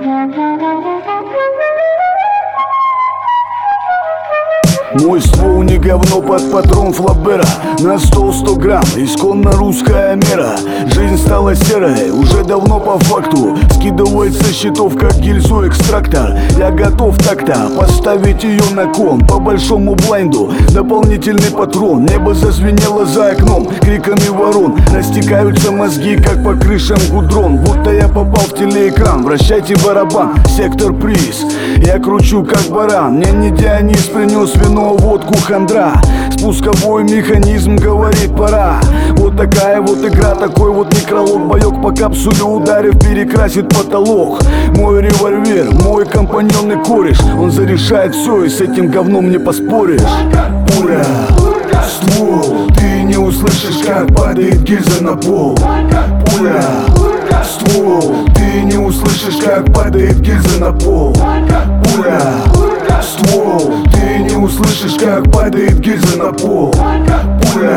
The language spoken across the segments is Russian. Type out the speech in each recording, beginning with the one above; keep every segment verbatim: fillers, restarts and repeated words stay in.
Мой ствол не говно под патрон Флабера. На стол сто грамм, исконно русская мера. Жизнь стала серой, уже давно по факту. Скидывает со счетов, как гильзу экстрактор. Я готов так-то поставить ее на кон. По большому блайнду дополнительный патрон. Небо зазвенело за окном криками ворон. Растекаются мозги, как по крышам гудрон. Будто я попал в телеэкран. Вращайте барабан, сектор приз. Я кручу как баран. Мне не Дионис принес вино, водку, хандра. Спусковой механизм говорит пора. Вот такая вот игра, такой вот некролог. Боек по капсуле, ударив, перекрасит потолок. Мой револьвер, мой компаньонный кореш. Он зарешает все, и с этим говном не поспоришь. Пуля, ствол, ты не услышишь, как падает гильза на пол. Пуля, ствол, ты не услышишь, как падает гильза на пол. Пуля, ствол, ты не услышишь, как падает гильза на пол. Пуля,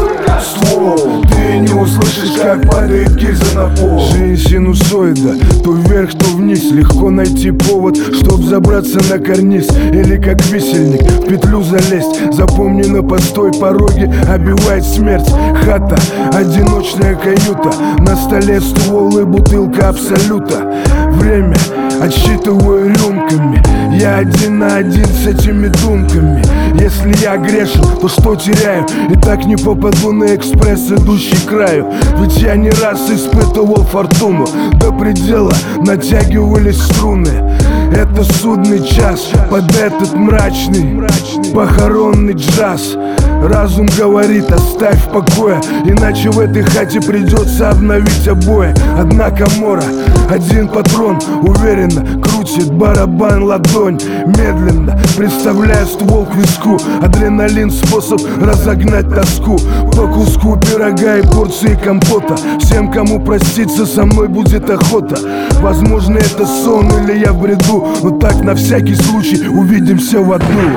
ствол, ты не услышишь, как падает гильза на пол. Жизнь синусоида, то вверх, то вниз. Легко найти повод, чтоб забраться на карниз. Или как висельник в петлю залезть. Запомни, на постой пороге обивает смерть. Хата, одиночная каюта. На столе ствол и бутылка абсолюта. Время отсчитываю рюмками. Я один на один с этими думками. Если я грешен, то что теряю? И так не попаду на экспресс, идущий к краю. Ведь я не раз испытывал фортуну. До предела натягивались струны. Это судный час под этот мрачный похоронный джаз. Разум говорит, оставь в покое, иначе в этой хате придется обновить обои. Однако мора, один патрон уверенно крутит барабан ладонь. Медленно представляя ствол к виску. Адреналин — способ разогнать тоску. По куску пирога и порции компота. Всем, кому проститься, со мной будет охота. Возможно, это сон или я в бреду, но так на всякий случай увидимся в аду.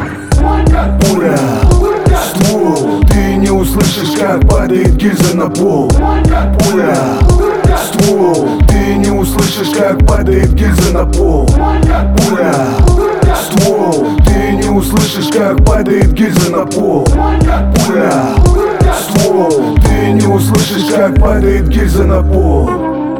Пуля, ствол, ты не услышишь, как падает гильза на пол. Пуля, ствол, ты не услышишь, как падает гильза на пол. Пуля, ствол, ты не услышишь, как падает гильза на пол. Пуля, ствол, ты не услышишь, как падает гильза на пол.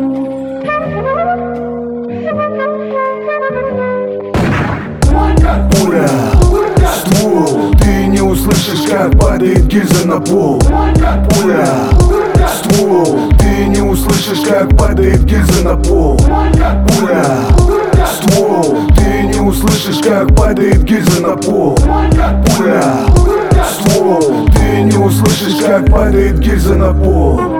Пуля, ствол, ты не услышишь, как падает гильза на пол. Пуля, ствол, ты не услышишь, как падает гильза на пол. Пуля, ствол, ты не услышишь, как падает гильза на пол. Пуля, ствол, ты не услышишь, как падает гильза на пол.